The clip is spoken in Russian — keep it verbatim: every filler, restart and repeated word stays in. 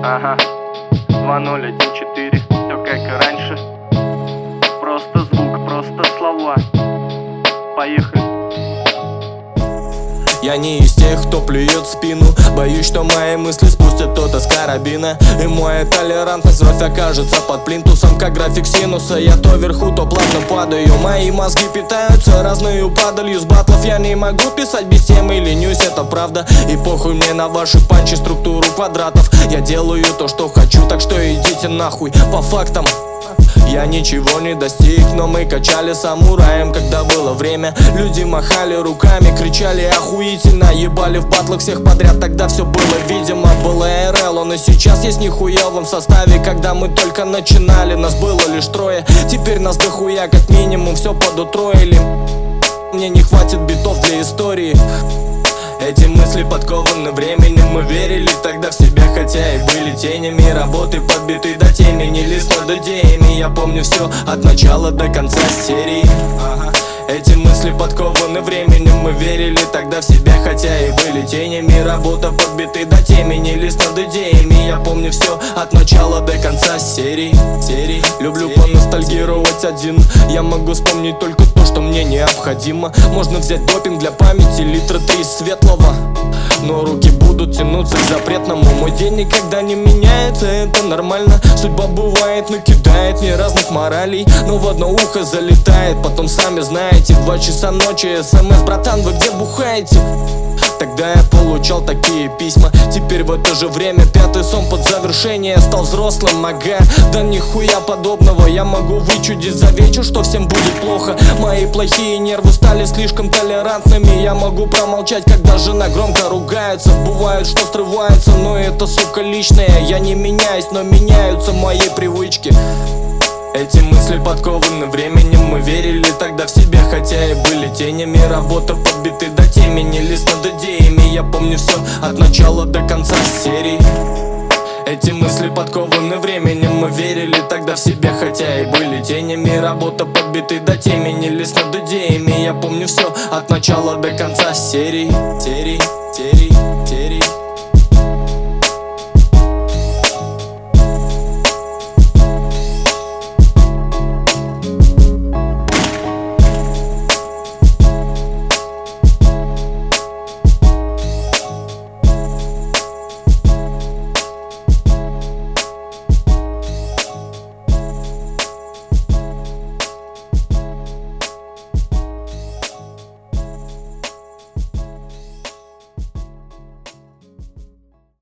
Ага, два ноль один четыре, все как и раньше. Просто звук, просто слова. Поехали. Я не из тех, кто плюет в спину. Боюсь, что мои мысли спустят кто-то с карабина, и моя толерантность вновь окажется под плинтусом, как график синуса. Я то вверху, то плавно падаю. Мои мозги питаются разную падалью. С батлов я не могу писать без темы, ленюсь, это правда. И похуй мне на ваши панчи, структуру квадратов. Я делаю то, что хочу, так что идите нахуй. По фактам я ничего не достиг, но мы качали самураем, когда было время. Люди махали руками, кричали охуительно, ебали в батлах всех подряд. Тогда все было видимо, был эй эр эл. Он и сейчас есть нихуевом составе. Когда мы только начинали, нас было лишь трое. Теперь нас дохуя, как минимум все подутроили. Мне не хватит битов для истории. Эти мысли подкованы временем. Мы верили тогда в себя, хотя и были тенями. Работы подбиты до тени, не лист над идеями. Я помню все от начала до конца серии. Ага. Эти мысли подкованы временем. Мы верили тогда в себя, хотя и были тенями. Работа подбиты до темени, лист над идеями. Я помню все от начала до конца серии. серии. Люблю поностальгировать один. Я могу вспомнить только то, что мне необходимо. Можно взять допинг для памяти, литра три светлого, но руки будут тянуться к запретному. Мой день никогда не меняется, это нормально. Судьба бывает, накидает мне разных моралей, но в одно ухо залетает. Потом сами знаете, в два часа ночи смс: братан, вы где бухаете? Тогда я получал такие письма. Теперь в это же время пятый сон под завершение. Стал взрослым, ага, да нихуя подобного. Я могу вычудить за вечер, что всем будет плохо. Мои плохие нервы стали слишком толерантными. Я могу промолчать, когда жена громко ругается. Бывает, что срывается, но это, сука, личное. Я не меняюсь, но меняются мои привычки. Эти мысли подкованы временем. Мы верили тогда в себя, хотя и были тенями. Работа подбиты до темени, лист над идеями. Я помню все от начала до конца серии. Эти мысли подкованы временем. Мы верили тогда в себя, хотя и были тенями. Работа подбиты до темени, лист над идеями. Я помню все от начала до конца серии. Серии, серии, серии.